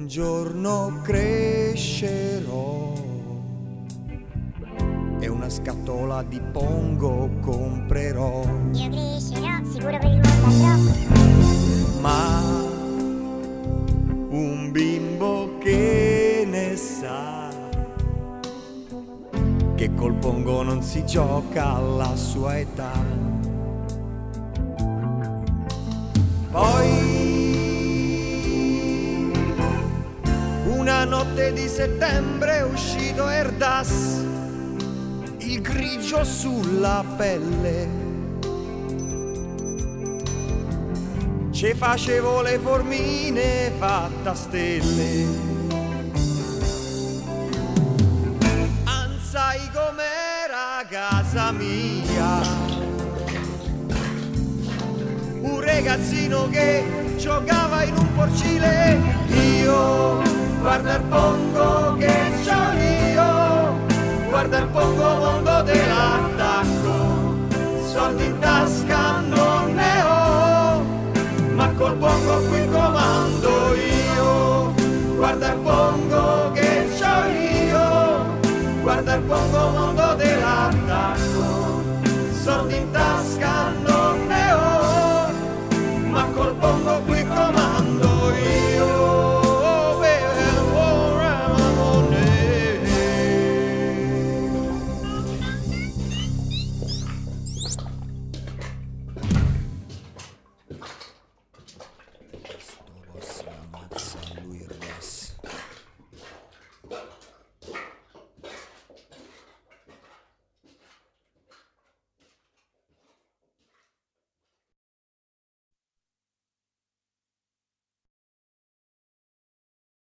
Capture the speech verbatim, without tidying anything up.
giorno crescerò e una scatola di pongo comprerò. Io crescerò, sicuro per il mondo andrò. Ma un bimbo che ne sa che col pongo non si gioca alla sua età. Poi una notte di settembre è uscito Erdas, il grigio sulla pelle. Ci facevo le formine fatta stelle. Ansai com'era casa mia, un ragazzino che giocava in un porcile. Io guarda il pongo che c'ho io, guarda il pongo mondo dell'attacco, soldi in tasca